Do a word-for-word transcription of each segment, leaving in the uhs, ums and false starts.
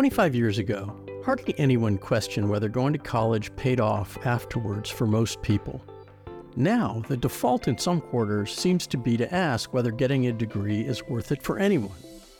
twenty-five years ago, hardly anyone questioned whether going to college paid off afterwards for most people. Now, the default in some quarters seems to be to ask whether getting a degree is worth it for anyone.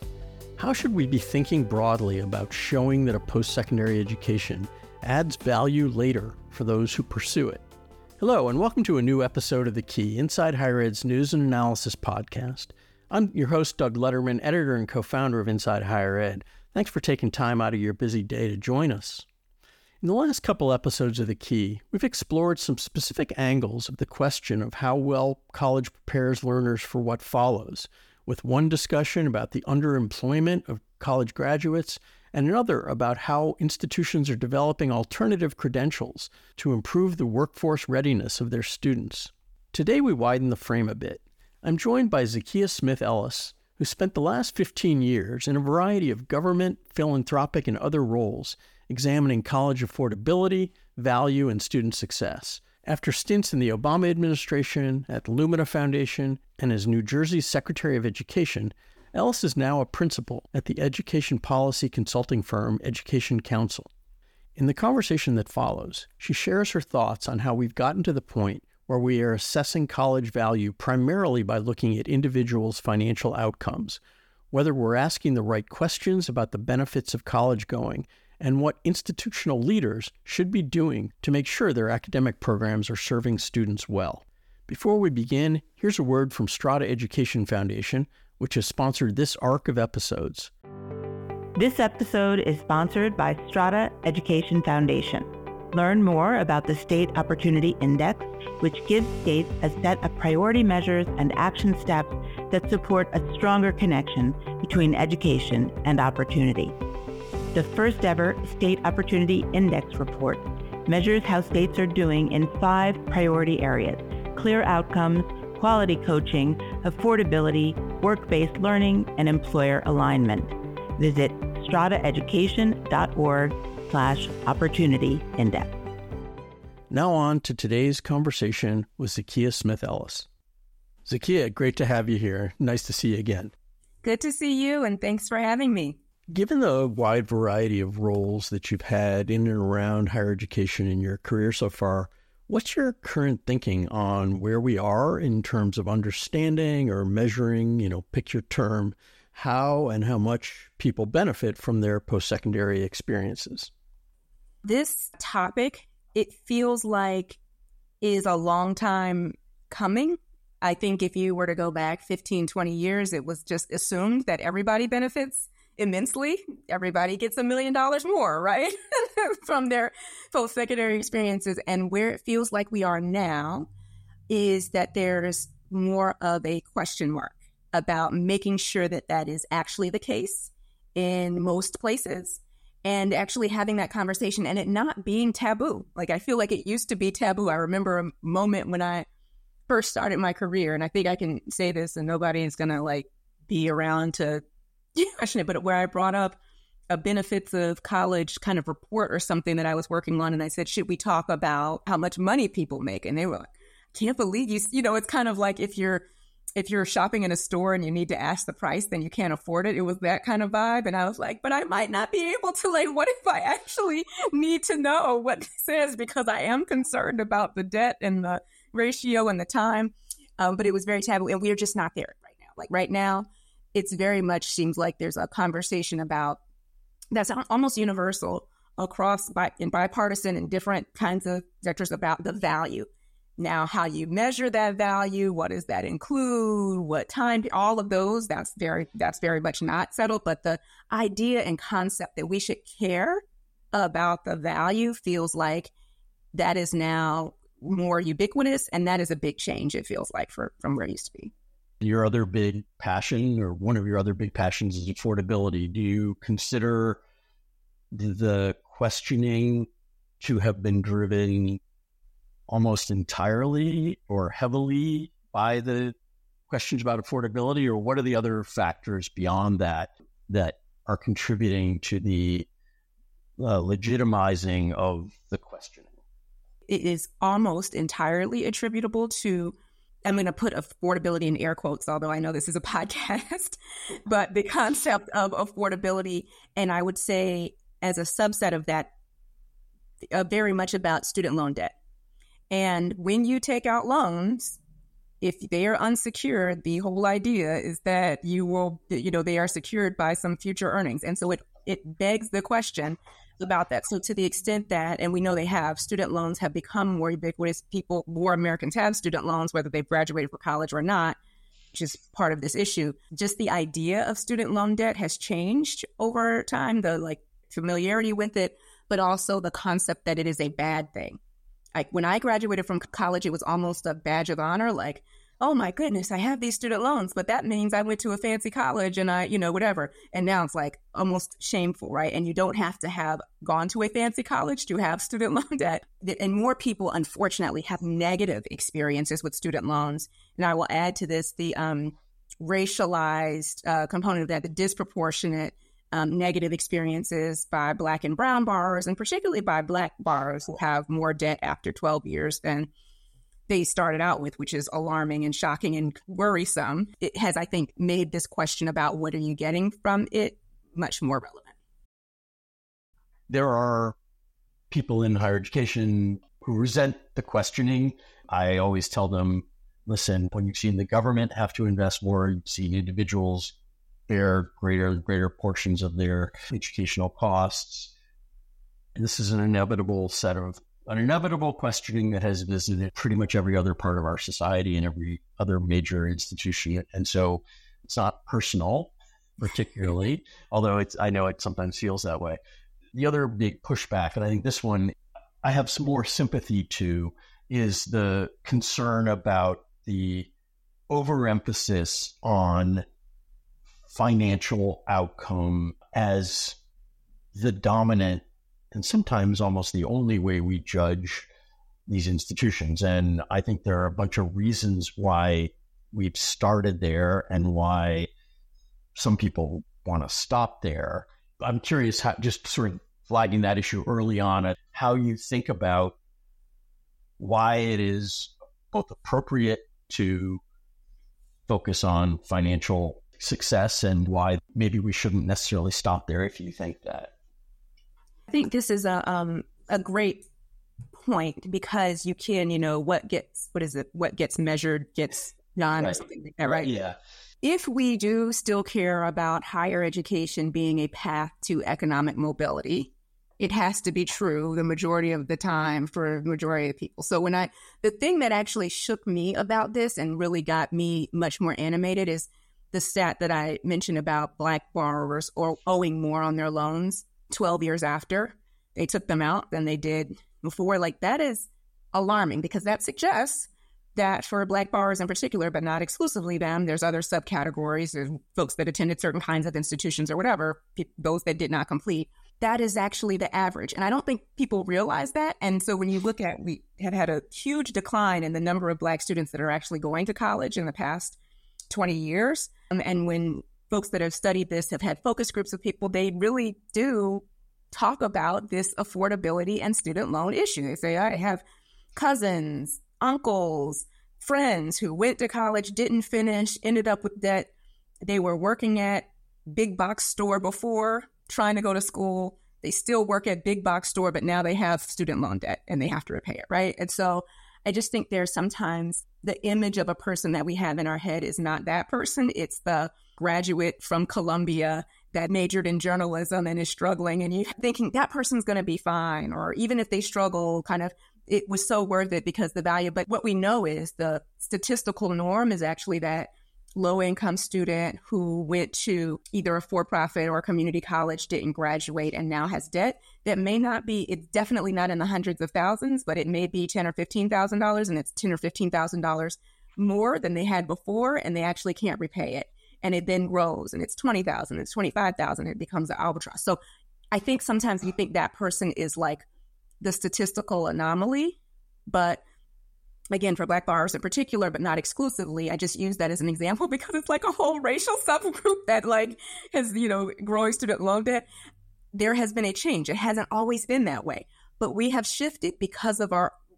How should we be thinking broadly about showing that a post-secondary education adds value later for those who pursue it? Hello, and welcome to a new episode of The Key, Inside Higher Ed's news and analysis podcast. I'm your host, Doug Letterman, editor and co-founder of Inside Higher Ed. Thanks for taking time out of your busy day to join us. In the last couple episodes of The Key, we've explored some specific angles of the question of how well college prepares learners for what follows, with one discussion about the underemployment of college graduates and another about how institutions are developing alternative credentials to improve the workforce readiness of their students. Today we widen the frame a bit. I'm joined by Zakiya Smith Ellis, who spent the last fifteen years in a variety of government, philanthropic, and other roles, examining college affordability, value, and student success. After stints in the Obama administration, at the Lumina Foundation, and as New Jersey's Secretary of Education, Ellis is now a principal at the education policy consulting firm Education Council. In the conversation that follows, she shares her thoughts on how we've gotten to the point where we are assessing college value primarily by looking at individuals' financial outcomes, whether we're asking the right questions about the benefits of college going, and what institutional leaders should be doing to make sure their academic programs are serving students well. Before we begin, here's a word from Strada Education Foundation, which has sponsored this arc of episodes. This episode is sponsored by Strada Education Foundation. Learn more about the State Opportunity Index, which gives states a set of priority measures and action steps that support a stronger connection between education and opportunity. The first ever State Opportunity Index report measures how states are doing in five priority areas: clear outcomes, quality coaching, affordability, work-based learning, and employer alignment. Visit stradaeducation.org slash opportunity index. Now on to today's conversation with Zakiya Smith Ellis. Zakiya, great to have you here. Nice to see you again. Good to see you, and thanks for having me. Given the wide variety of roles that you've had in and around higher education in your career so far, what's your current thinking on where we are in terms of understanding or measuring, you know, pick your term, how and how much people benefit from their post-secondary experiences? This topic, it feels like, is a long time coming. I think if you were to go back fifteen, twenty years, it was just assumed that everybody benefits immensely. Everybody gets a million dollars more, right? from their post-secondary experiences. And where it feels like we are now is that there's more of a question mark about making sure that that is actually the case in most places, and actually having that conversation and it not being taboo. Like, I feel like it used to be taboo. I remember a moment when I first started my career, and I think I can say this and nobody is going to like be around to question it, but where I brought up a benefits of college kind of report or something that I was working on. And I said, should we talk about how much money people make? And they were like, can't believe you, you know, it's kind of like if you're, if you're shopping in a store and you need to ask the price, then you can't afford it. It was that kind of vibe. And I was like, but I might not be able to, like, what if I actually need to know what this is? Because I am concerned about the debt and the ratio and the time. Um, but it was very taboo, and we're just not there right now. Like right now, it's very much seems like there's a conversation about that's almost universal across bi- and bipartisan and different kinds of sectors about the value. Now, how you measure that value, what does that include, what time, all of those, that's very, that's very much not settled. But the idea and concept that we should care about the value feels like that is now more ubiquitous. And that is a big change, it feels like, for from where it used to be. Your other big passion, or one of your other big passions, is affordability. Do you consider the questioning to have been driven almost entirely or heavily by the questions about affordability, or what are the other factors beyond that that are contributing to the uh, legitimizing of the questioning? It is almost entirely attributable to I'm going to put affordability in air quotes, although I know this is a podcast, but the concept of affordability, and I would say as a subset of that, uh, very much about student loan debt. And when you take out loans, if they are unsecured, the whole idea is that you will, you know, they are secured by some future earnings. And so it, it begs the question about that. So to the extent that, and we know they have, student loans have become more ubiquitous. People, more Americans have student loans, whether they've graduated from college or not, which is part of this issue. Just the idea of student loan debt has changed over time, the like familiarity with it, but also the concept that it is a bad thing. Like when I graduated from college, it was almost a badge of honor, like, oh my goodness, I have these student loans, but that means I went to a fancy college and I, you know, whatever. And now it's like almost shameful, right? And you don't have to have gone to a fancy college to have student loan debt. And more people, unfortunately, have negative experiences with student loans. And I will add to this the um, racialized uh, component of that, the disproportionate um, negative experiences by Black and brown borrowers, and particularly by Black borrowers who have more debt after twelve years than they started out with, which is alarming and shocking and worrisome. It has, I think, made this question about what are you getting from it much more relevant. There are people in higher education who resent the questioning. I always tell them, listen, when you've seen the government have to invest more, you've seen individuals bear greater greater portions of their educational costs. And this is an inevitable set of An inevitable questioning that has visited pretty much every other part of our society and every other major institution. And so it's not personal, particularly, although it's, I know it sometimes feels that way. The other big pushback, and I think this one I have some more sympathy to, is the concern about the overemphasis on financial outcome as the dominant and sometimes almost the only way we judge these institutions. And I think there are a bunch of reasons why we've started there and why some people want to stop there. I'm curious, how, just sort of flagging that issue early on, how you think about why it is both appropriate to focus on financial success and why maybe we shouldn't necessarily stop there if you think that. I think this is a um, a great point because you can, you know, what gets, what is it? What gets measured gets done, right, or something like that, right? Yeah. If we do still care about higher education being a path to economic mobility, it has to be true the majority of the time for the majority of people. So when I, the thing that actually shook me about this and really got me much more animated is the stat that I mentioned about Black borrowers or owing more on their loans twelve years after they took them out than they did before. Like, that is alarming because that suggests that for Black borrowers in particular, but not exclusively them, there's other subcategories. There's folks that attended certain kinds of institutions or whatever, those that did not complete. That is actually the average. And I don't think people realize that. And so when you look at, we have had a huge decline in the number of Black students that are actually going to college in the past twenty years. Um, and when folks that have studied this have had focus groups of people, they really do talk about this affordability and student loan issue. They say, I have cousins, uncles, friends who went to college, didn't finish, ended up with debt. They were working at big box store before trying to go to school. They still work at big box store, but now they have student loan debt and they have to repay it, right? And so I just think there's sometimes the image of a person that we have in our head is not that person. It's the graduate from Columbia that majored in journalism and is struggling, and you're thinking that person's going to be fine. Or even if they struggle, kind of, it was so worth it because the value. But what we know is the statistical norm is actually that low-income student who went to either a for-profit or a community college, didn't graduate, and now has debt that may not be, it's definitely not in the hundreds of thousands, but it may be ten thousand dollars or fifteen thousand dollars, and it's ten thousand dollars or fifteen thousand dollars more than they had before, and they actually can't repay it. And it then grows, and it's twenty thousand dollars, it's twenty-five thousand dollars, it becomes an albatross. So I think sometimes you think that person is like the statistical anomaly, but again, for Black borrowers in particular, but not exclusively, I just use that as an example because it's like a whole racial subgroup that like has, you know, growing student loan debt. There has been a change. It hasn't always been that way, but we have shifted because of our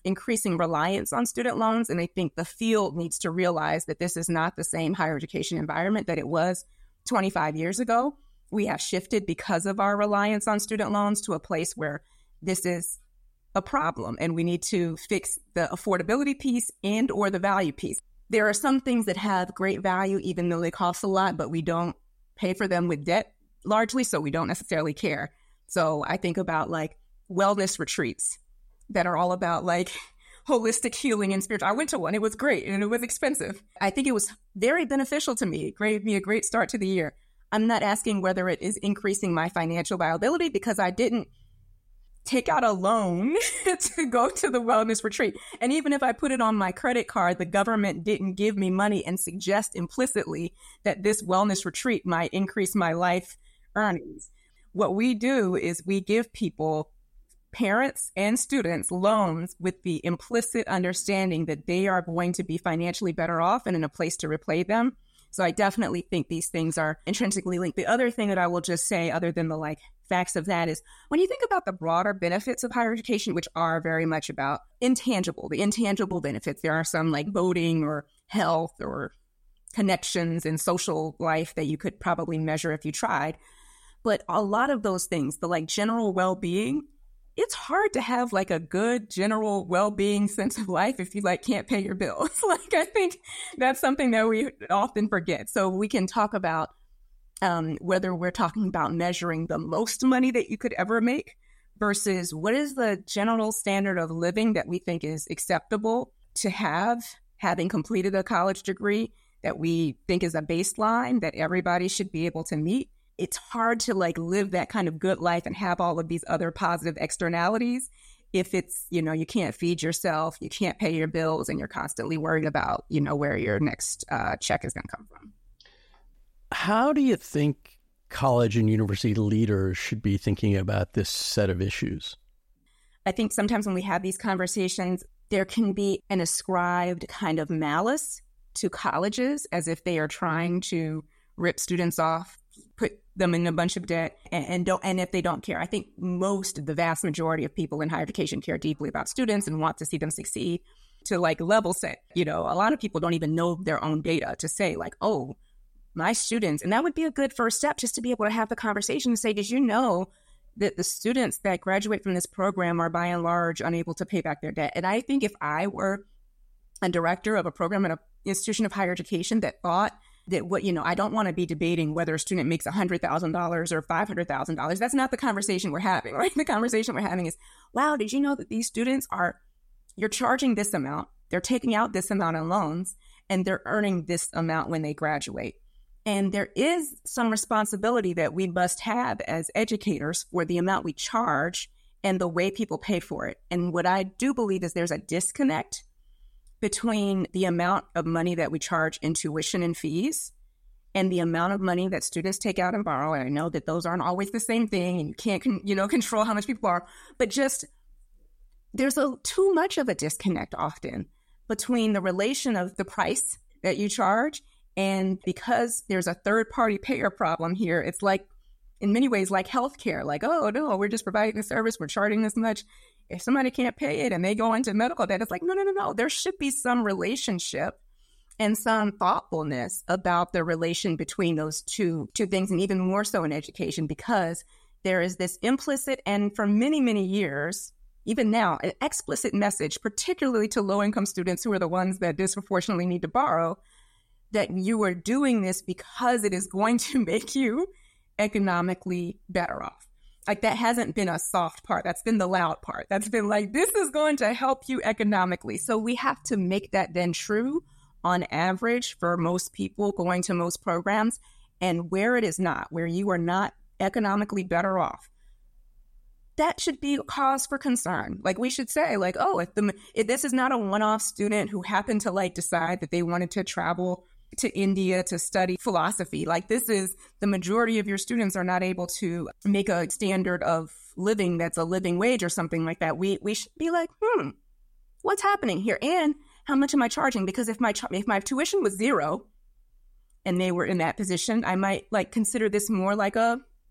increasing reliance on student loans. And I think the field needs to realize that this is not the same higher education environment that it was twenty-five years ago. We have shifted because of our reliance on student loans to a place where this is a problem, and we need to fix the affordability piece and or the value piece. There are some things that have great value, even though they cost a lot, but we don't pay for them with debt largely, so we don't necessarily care. So I think about like wellness retreats that are all about like holistic healing and spiritual. I went to one. It was great, and it was expensive. I think it was very beneficial to me. It gave me a great start to the year. I'm not asking whether it is increasing my financial viability because I didn't take out a loan to go to the wellness retreat. And even if I put it on my credit card, the government didn't give me money and suggest implicitly that this wellness retreat might increase my life earnings. What we do is we give people, parents and students, loans with the implicit understanding that they are going to be financially better off and in a place to repay them. So I definitely think these things are intrinsically linked. The other thing that I will just say, other than the like facts of that, is when you think about the broader benefits of higher education, which are very much about intangible, the intangible benefits, there are some like voting or health or connections and social life that you could probably measure if you tried. But a lot of those things, the like general well-being, it's hard to have like a good general well-being sense of life if you like can't pay your bills. Like, I think that's something that we often forget. So we can talk about um, whether we're talking about measuring the most money that you could ever make versus what is the general standard of living that we think is acceptable to have, having completed a college degree that we think is a baseline that everybody should be able to meet. It's hard to like live that kind of good life and have all of these other positive externalities if it's, you know, you can't feed yourself, you can't pay your bills, and you're constantly worried about, you know, where your next uh, check is going to come from. How do you think college and university leaders should be thinking about this set of issues? I think sometimes when we have these conversations, there can be an ascribed kind of malice to colleges as if they are trying to rip students off, put them in a bunch of debt, and, and don't. And if they don't care, I think most, the vast majority of people in higher education care deeply about students and want to see them succeed. To like level set, you know, a lot of people don't even know their own data to say like, oh, my students, and that would be a good first step, just to be able to have the conversation and say, did you know that the students that graduate from this program are by and large unable to pay back their debt? And I think if I were a director of a program at an institution of higher education that thought that what, you know, I don't want to be debating whether a student makes one hundred thousand dollars or five hundred thousand dollars. That's not the conversation we're having, right? The conversation we're having is, wow, did you know that these students are, you're charging this amount, they're taking out this amount in loans, and they're earning this amount when they graduate. And there is some responsibility that we must have as educators for the amount we charge and the way people pay for it. And what I do believe is there's a disconnect between the amount of money that we charge in tuition and fees and the amount of money that students take out and borrow. And I know that those aren't always the same thing, and you can't, you know, control how much people are, but just there's a too much of a disconnect often between the relation of the price that you charge. And because there's a third party payer problem here, it's like, in many ways, like healthcare, like, oh, no, we're just providing a service, we're charging this much. If somebody can't pay it and they go into medical debt, it's like, no, no, no, no. There should be some relationship and some thoughtfulness about the relation between those two, two things, and even more so in education, because there is this implicit and for many, many years, even now, an explicit message, particularly to low-income students who are the ones that disproportionately need to borrow, that you are doing this because it is going to make you economically better off. Like, that hasn't been a soft part. That's been the loud part. That's been like, this is going to help you economically. So we have to make that then true on average for most people going to most programs. And where it is not, where you are not economically better off, that should be a cause for concern. Like, we should say, like, oh, if the if this is not a one-off student who happened to like decide that they wanted to travel to India to study philosophy, like, this is the majority of your students are not able to make a standard of living that's a living wage or something like that. We we should be like, hmm, what's happening here? And how much am I charging? Because if my if my tuition was zero and they were in that position, I might like consider this more like a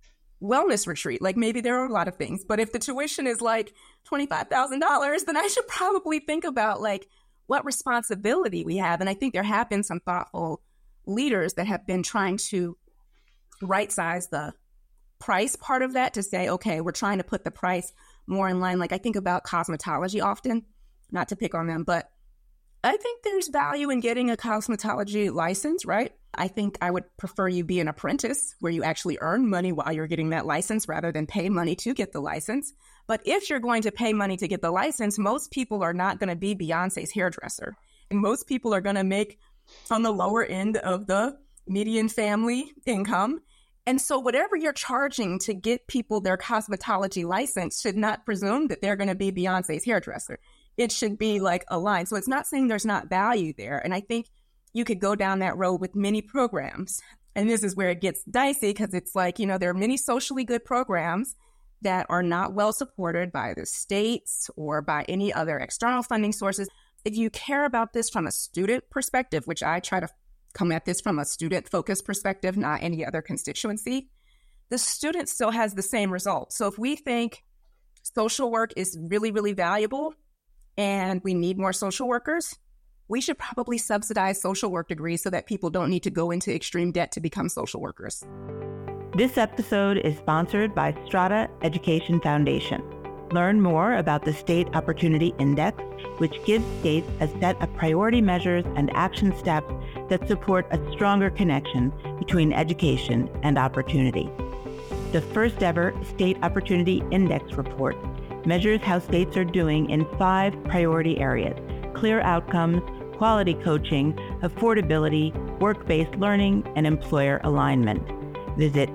wellness retreat. Like maybe there are a lot of things, but if the tuition is like twenty-five thousand dollars, then I should probably think about like what responsibility we have. And I think there have been some thoughtful leaders that have been trying to right size the price part of that to say, okay, we're trying to put the price more in line. Like I think about cosmetology often, not to pick on them, but I think there's value in getting a cosmetology license, right? I think I would prefer you be an apprentice where you actually earn money while you're getting that license rather than pay money to get the license. But if you're going to pay money to get the license, most people are not going to be Beyonce's hairdresser. And most people are going to make on the lower end of the median family income. And so whatever you're charging to get people their cosmetology license should not presume that they're going to be Beyonce's hairdresser. It should be like aligned. So it's not saying there's not value there. And I think you could go down that road with many programs. And this is where it gets dicey because it's like, you know, there are many socially good programs that are not well supported by the states or by any other external funding sources. If you care about this from a student perspective, which I try to come at this from a student-focused perspective, not any other constituency, the student still has the same result. So if we think social work is really, really valuable and we need more social workers, we should probably subsidize social work degrees so that people don't need to go into extreme debt to become social workers. This episode is sponsored by Strada Education Foundation. Learn more about the State Opportunity Index, which gives states a set of priority measures and action steps that support a stronger connection between education and opportunity. The first ever State Opportunity Index report measures how states are doing in five priority areas: clear outcomes, quality coaching, affordability, work-based learning, and employer alignment. Visit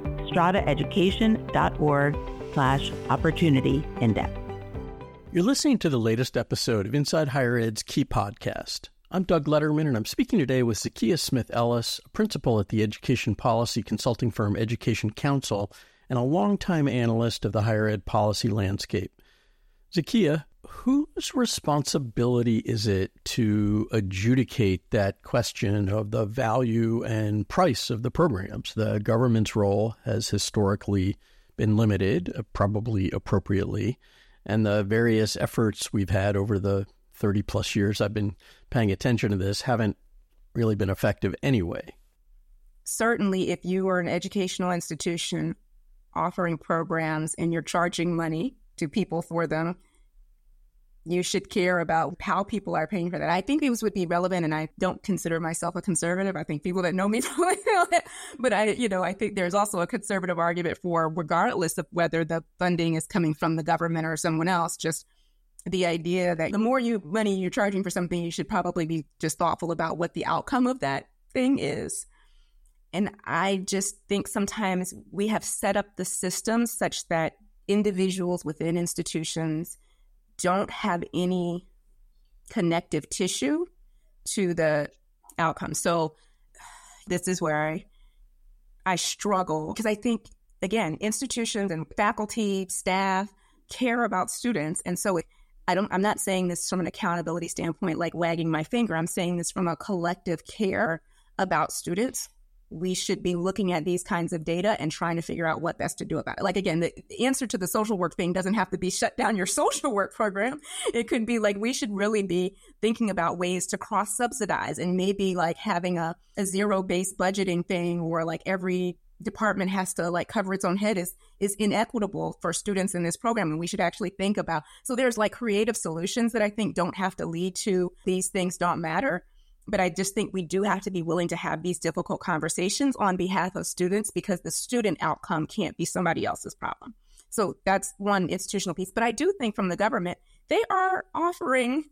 stradaeducation.org slash opportunity index. You're listening to the latest episode of Inside Higher Ed's Key Podcast. I'm Doug Letterman, and I'm speaking today with Zakiya Smith-Ellis, a principal at the education policy consulting firm Education Council, and a longtime analyst of the higher ed policy landscape. Zakiya, whose responsibility is it to adjudicate that question of the value and price of the programs? The government's role has historically been limited, uh, probably appropriately, and the various efforts we've had over the thirty plus years I've been paying attention to this haven't really been effective anyway. Certainly, if you are an educational institution offering programs and you're charging money to people for them, you should care about how people are paying for that. I think these would be relevant, and I don't consider myself a conservative. I think people that know me probably know that. But I, you know, I think there's also a conservative argument for, regardless of whether the funding is coming from the government or someone else, just the idea that the more you money you're charging for something, you should probably be just thoughtful about what the outcome of that thing is. And I just think sometimes we have set up the system such that individuals within institutions don't have any connective tissue to the outcome. So this is where I I struggle, because I think, again, institutions and faculty, staff care about students. And so I don't, I'm not saying this from an accountability standpoint, like wagging my finger. I'm saying this from a collective care about students. We should be looking at these kinds of data and trying to figure out what best to do about it. Like, again, the answer to the social work thing doesn't have to be shut down your social work program. It could be like, we should really be thinking about ways to cross-subsidize, and maybe like having a, a zero-based budgeting thing where like every department has to like cover its own head is, is inequitable for students in this program. And we should actually think about, so there's like creative solutions that I think don't have to lead to these things don't matter. But I just think we do have to be willing to have these difficult conversations on behalf of students, because the student outcome can't be somebody else's problem. So that's one institutional piece. But I do think from the government, they are offering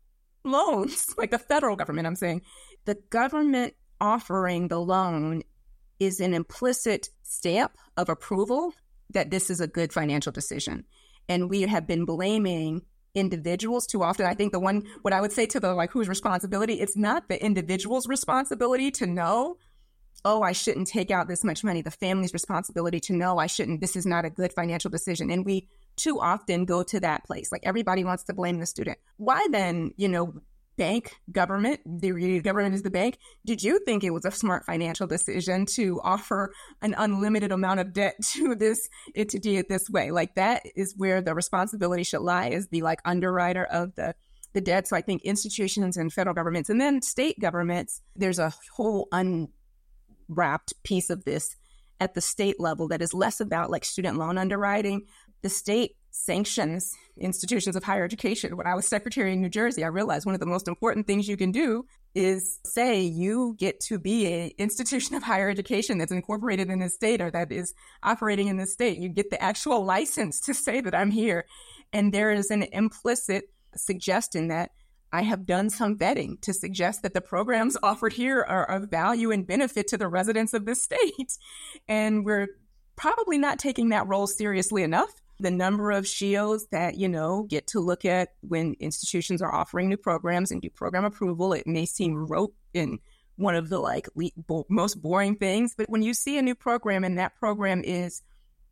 loans, like the federal government, I'm saying. The government offering the loan is an implicit stamp of approval that this is a good financial decision. And we have been blaming individuals too often. I think the one, what I would say to the like, whose responsibility, it's not the individual's responsibility to know, oh, I shouldn't take out this much money. The family's responsibility to know I shouldn't, this is not a good financial decision. And we too often go to that place. Like, everybody wants to blame the student. Why then, you know, bank government, the government is the bank, did you think it was a smart financial decision to offer an unlimited amount of debt to this entity this way? Like, that is where the responsibility should lie, as the like underwriter of the, the debt. So I think institutions and federal governments and then state governments, there's a whole unwrapped piece of this at the state level that is less about like student loan underwriting. The state sanctions institutions of higher education. When I was secretary in New Jersey, I realized one of the most important things you can do is say you get to be an institution of higher education that's incorporated in the state or that is operating in the state. You get the actual license to say that I'm here. And there is an implicit suggestion that I have done some vetting to suggest that the programs offered here are of value and benefit to the residents of this state. And we're probably not taking that role seriously enough. The number of S H E Os that, you know, get to look at when institutions are offering new programs and do program approval, it may seem rote in one of the like le- bo- most boring things. But when you see a new program and that program is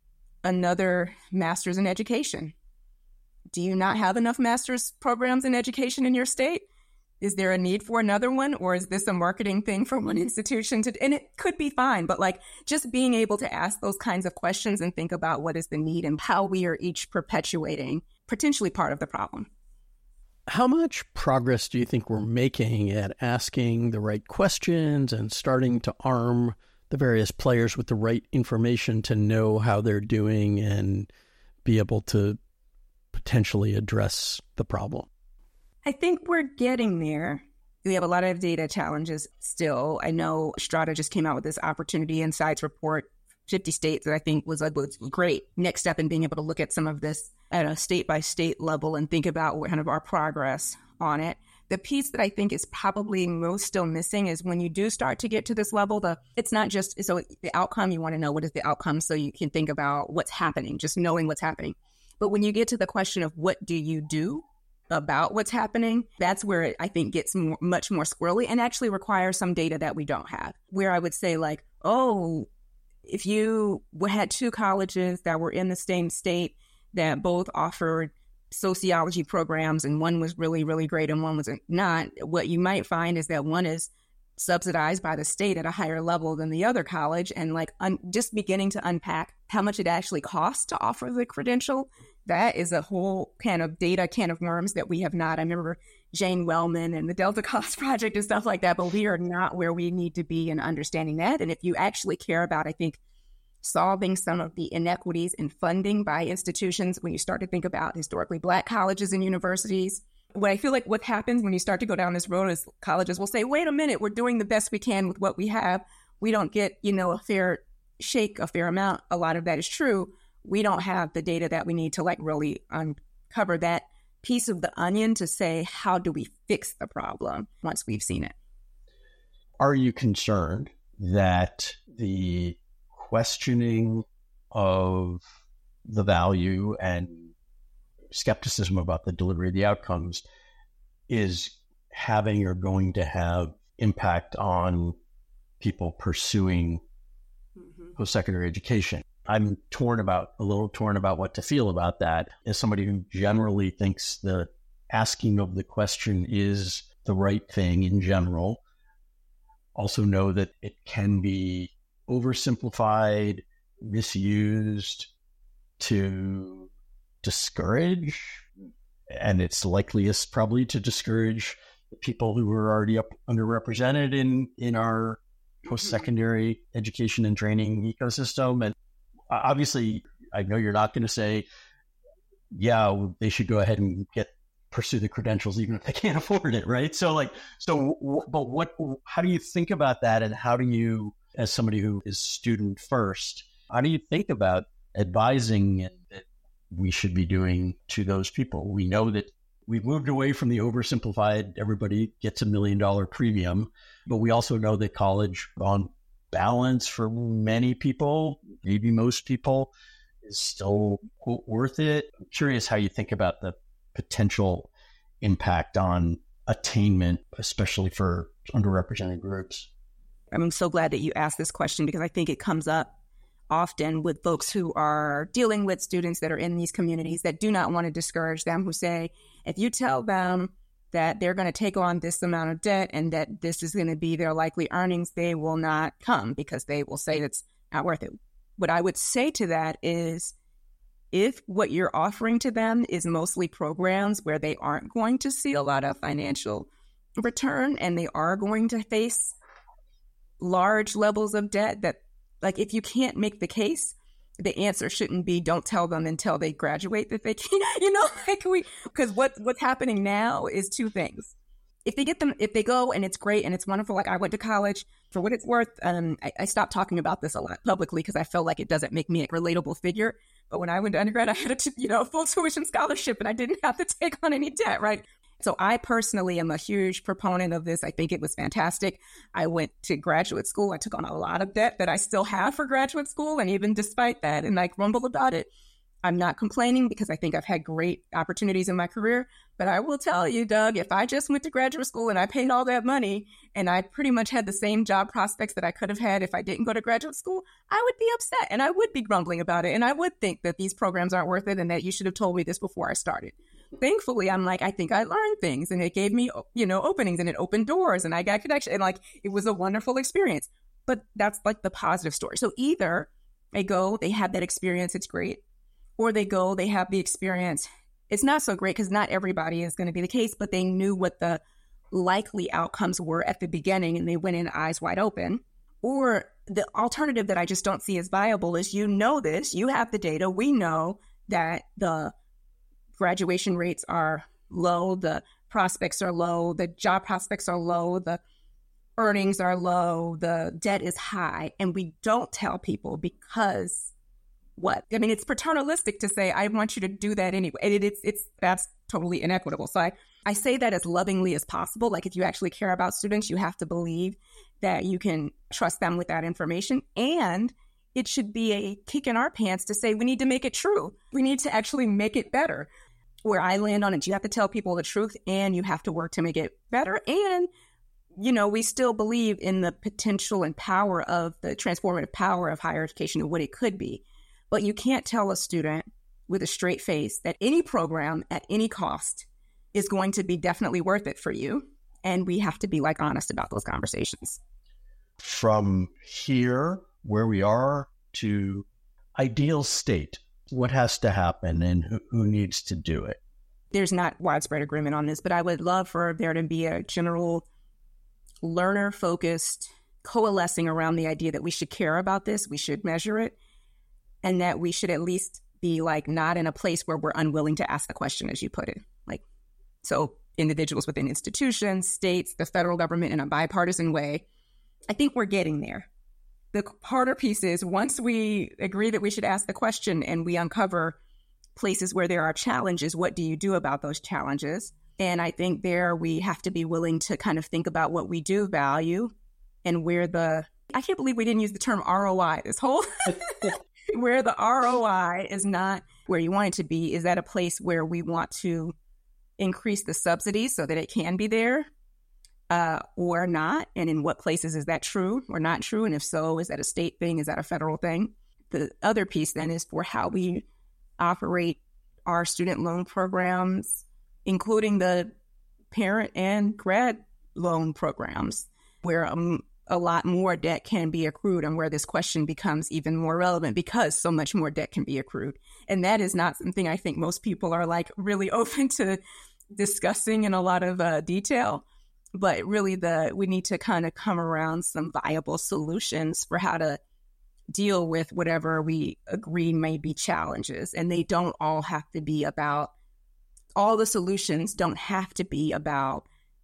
another master's in education, do you not have enough master's programs in education in your state? Is there a need for another one? Or is this a marketing thing for one institution to, and it could be fine, but like just being able to ask those kinds of questions and think about what is the need and how we are each perpetuating potentially part of the problem. How much progress do you think we're making at asking the right questions and starting to arm the various players with the right information to know how they're doing and be able to potentially address the problem? I think we're getting there. We have a lot of data challenges still. I know Strada just came out with this Opportunity Insights report, fifty states, that I think was a great next step in being able to look at some of this at a state-by-state level and think about kind of our progress on it. The piece that I think is probably most still missing is when you do start to get to this level, the it's not just, so the outcome, you want to know what is the outcome so you can think about what's happening, just knowing what's happening. But when you get to the question of what do you do about what's happening, that's where it, I think, gets more, much more squirrely and actually requires some data that we don't have. Where I would say like, oh, if you had two colleges that were in the same state that both offered sociology programs and one was really, really great and one was not, what you might find is that one is subsidized by the state at a higher level than the other college, and like un- just beginning to unpack how much it actually costs to offer the credential. That is a whole can of data, can of worms that we have not. I remember Jane Wellman and the Delta Cost Project and stuff like that, but we are not where we need to be in understanding that. And if you actually care about, I think, solving some of the inequities in funding by institutions, when you start to think about historically Black colleges and universities, what I feel like what happens when you start to go down this road is colleges will say, wait a minute, we're doing the best we can with what we have. We don't get, you know, a fair shake, a fair amount. A lot of that is true. We don't have the data that we need to like really uncover that piece of the onion to say, how do we fix the problem once we've seen it? Are you concerned that the questioning of the value and skepticism about the delivery of the outcomes is having or going to have impact on people pursuing mm-hmm. post-secondary education? I'm torn about, a little torn about what to feel about that. As somebody who generally thinks the asking of the question is the right thing in general, also know that it can be oversimplified, misused to discourage, and it's likeliest probably to discourage the people who are already up underrepresented in, in our post-secondary education and training ecosystem. And obviously, I know you're not going to say, yeah, they should go ahead and get pursue the credentials even if they can't afford it, right? So like, so, but what, how do you think about that? And how do you, as somebody who is student first, how do you think about advising that we should be doing to those people? We know that we've moved away from the oversimplified, everybody gets a million dollar premium, but we also know that college on balance for many people, maybe most people, is still quote, worth it. I'm curious how you think about the potential impact on attainment, especially for underrepresented groups. I'm so glad that you asked this question because I think it comes up often with folks who are dealing with students that are in these communities that do not want to discourage them, who say, if you tell them that they're going to take on this amount of debt and that this is going to be their likely earnings, they will not come because they will say it's not worth it. What I would say to that is, if what you're offering to them is mostly programs where they aren't going to see a lot of financial return and they are going to face large levels of debt, that, like, if you can't make the case, the answer shouldn't be don't tell them until they graduate that they can, you know, like we, because what, what's happening now is two things. If they get them, if they go and it's great and it's wonderful, like I went to college, for what it's worth, um, I, I stopped talking about this a lot publicly because I felt like it doesn't make me a relatable figure. But when I went to undergrad, I had a, t- you know, full tuition scholarship and I didn't have to take on any debt, right? So I personally am a huge proponent of this. I think it was fantastic. I went to graduate school. I took on a lot of debt that I still have for graduate school. And even despite that, and I grumble about it, I'm not complaining because I think I've had great opportunities in my career. But I will tell you, Doug, if I just went to graduate school and I paid all that money and I pretty much had the same job prospects that I could have had if I didn't go to graduate school, I would be upset and I would be grumbling about it. And I would think that these programs aren't worth it and that you should have told me this before I started. Thankfully, I'm like, I think I learned things and it gave me, you know, openings and it opened doors and I got connection and like, it was a wonderful experience. But that's like the positive story. So either they go, they have that experience, it's great, or they go, they have the experience, it's not so great because not everybody is going to be the case, but they knew what the likely outcomes were at the beginning and they went in eyes wide open. Or the alternative that I just don't see as viable is, you know this, you have the data, we know that the graduation rates are low, the prospects are low, the job prospects are low, the earnings are low, the debt is high, and we don't tell people because what? I mean, it's paternalistic to say, I want you to do that anyway. It, it's, it's, that's totally inequitable. So I, I say that as lovingly as possible. Like, if you actually care about students, you have to believe that you can trust them with that information. And it should be a kick in our pants to say, we need to make it true. We need to actually make it better. Where I land on it, you have to tell people the truth and you have to work to make it better. And, you know, we still believe in the potential and power of the transformative power of higher education and what it could be. But you can't tell a student with a straight face that any program at any cost is going to be definitely worth it for you. And we have to be like honest about those conversations. From here, where we are, to ideal state, what has to happen and who, who needs to do it? There's not widespread agreement on this, but I would love for there to be a general learner-focused coalescing around the idea that we should care about this, we should measure it, and that we should at least be like not in a place where we're unwilling to ask the question, as you put it. Like, so individuals within institutions, states, the federal government in a bipartisan way. I think we're getting there. The harder piece is, once we agree that we should ask the question and we uncover places where there are challenges, what do you do about those challenges? And I think there we have to be willing to kind of think about what we do value and where the, I can't believe we didn't use the term R O I, this whole, where the R O I is not where you want it to be. Is that a place where we want to increase the subsidies so that it can be there? Uh, or not, and in what places is that true or not true? And if so, is that a state thing? Is that a federal thing? The other piece then is for how we operate our student loan programs, including the parent and grad loan programs, where um, a lot more debt can be accrued and where this question becomes even more relevant because so much more debt can be accrued. And that is not something I think most people are like really open to discussing in a lot of uh, detail. But really, the we need to kind of come around some viable solutions for how to deal with whatever we agree may be challenges. And they don't all have to be about, all the solutions don't have to be about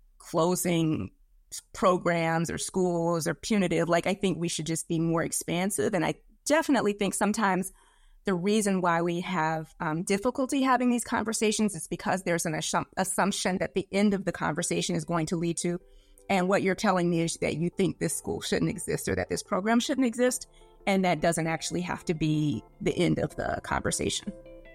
closing programs or schools or punitive. Like, I think we should just be more expansive. And I definitely think sometimes the reason why we have um, difficulty having these conversations is because there's an assum- assumption that the end of the conversation is going to lead to, and what you're telling me is that you think this school shouldn't exist or that this program shouldn't exist, and that doesn't actually have to be the end of the conversation.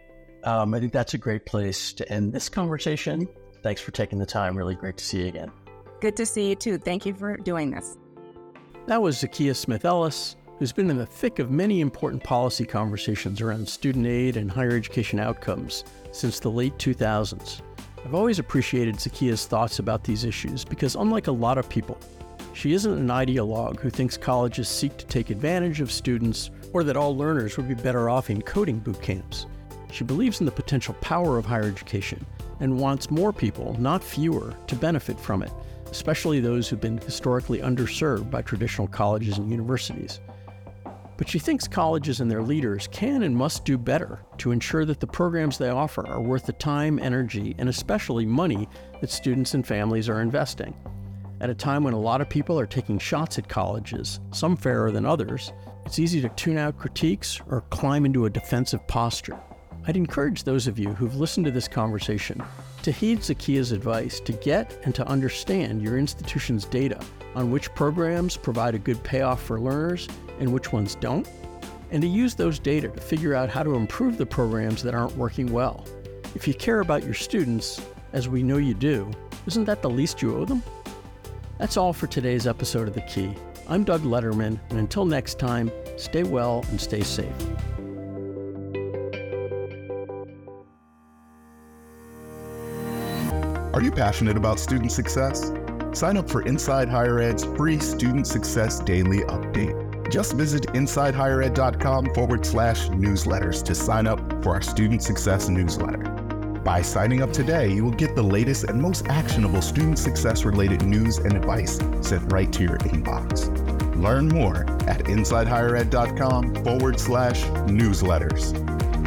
Um, I think that's a great place to end this conversation. Thanks for taking the time. Really great to see you again. Good to see you too. Thank you for doing this. That was Zakiya Smith-Ellis, who's been in the thick of many important policy conversations around student aid and higher education outcomes since the late two thousands. I've always appreciated Zakia's thoughts about these issues because, unlike a lot of people, she isn't an ideologue who thinks colleges seek to take advantage of students or that all learners would be better off in coding boot camps. She believes in the potential power of higher education and wants more people, not fewer, to benefit from it, especially those who've been historically underserved by traditional colleges and universities. But she thinks colleges and their leaders can and must do better to ensure that the programs they offer are worth the time, energy, and especially money that students and families are investing. At a time when a lot of people are taking shots at colleges, some fairer than others, it's easy to tune out critiques or climb into a defensive posture. I'd encourage those of you who've listened to this conversation to heed Zakia's advice to get and to understand your institution's data on which programs provide a good payoff for learners and which ones don't, and to use those data to figure out how to improve the programs that aren't working well. If you care about your students, as we know you do, isn't that the least you owe them? That's all for today's episode of The Key. I'm Doug Letterman, and until next time, stay well and stay safe. Are you passionate about student success? Sign up for Inside Higher Ed's free Student Success Daily Update. Just visit InsideHigherEd.com forward slash newsletters to sign up for our Student Success newsletter. By signing up today, you will get the latest and most actionable student success-related news and advice sent right to your inbox. Learn more at InsideHigherEd.com forward slash newsletters.